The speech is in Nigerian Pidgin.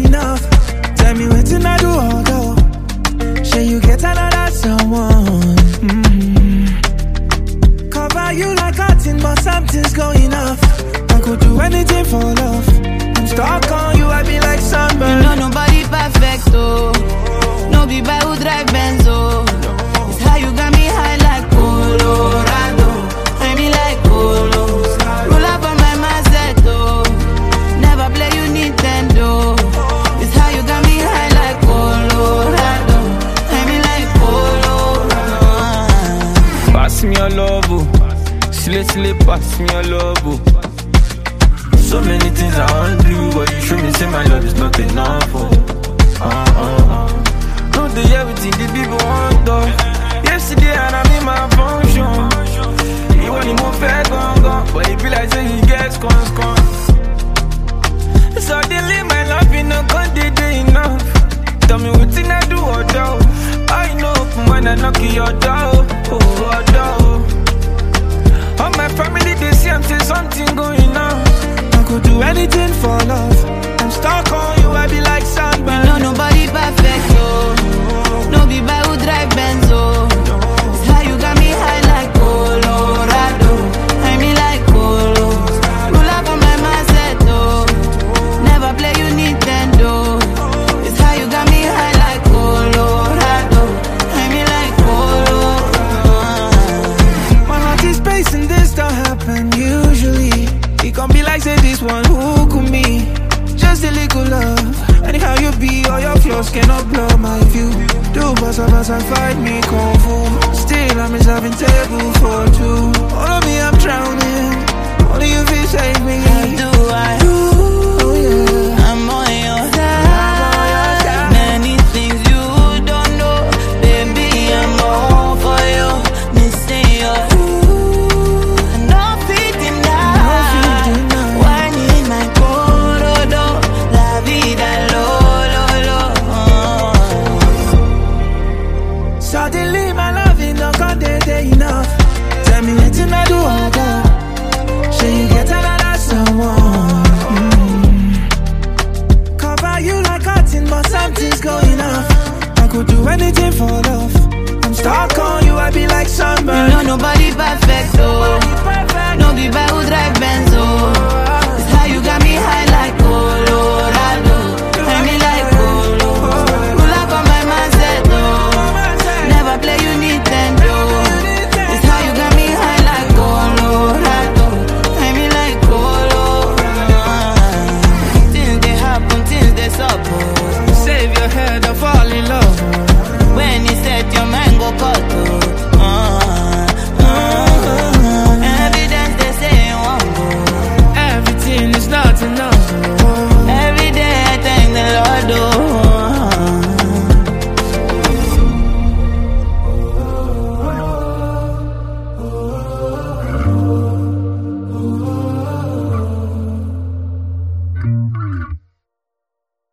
enough. Tell me what I do, although. Shall you get another someone? Cover you like cotton, but something's going off. I could do anything for love. I'm stuck on you, I be like sunburn. You know nobody perfect, oh. No be by who drive Benz, oh. It's how you got me high like Colorado. I be like Colo. Roll up on my Maserati, never play you Nintendo. It's how you got me high like Colorado. I be like Colo. Pass me your love, oh. Slay, pass me your love, oh. So many things I want to do, but you show me say my love is not enough, oh. No, the everything the people want, though. Yesterday and I'm in my function. You want to move fair, gone, but it be like say he gets cons. Suddenly my love in no good day enough. Tell me what thing I do or do. I know when I knock your door, oh, door. All my family they see I'm say something going on. I could do anything for love. I'm stuck on you, I be like sunburn. You know nobody perfect, oh. No be by who drive Benz, oh. It's how you got me high like Colorado. I me like Colo. Roll up on my Maserati, oh. Never play you Nintendo. It's how you got me high like Colorado. I me like Colo. My heart is pacing, this don't happen usually. It can be like say this one, who could me? Just a little love. Anyhow you be, all your flaws cannot blow my view. Do basa fight me kung fu. Still I'm serving table for two. All of me I'm drowning. Only you feel save me. How do I? Oh yeah. I'm on your side. Many things you don't know. Baby, I'm all for you. Missing you. No fitting now. One in my corridor. La vida lo. Suddenly my love is not gone day enough. Tell me what I do, although. Shall you get another someone? Cover you like cotton, but something's going off. I could do anything for love. I'm stuck on you, I be like sunburn. You know nobody perfect, oh. No be by who drive Benz, oh. It's how you got me high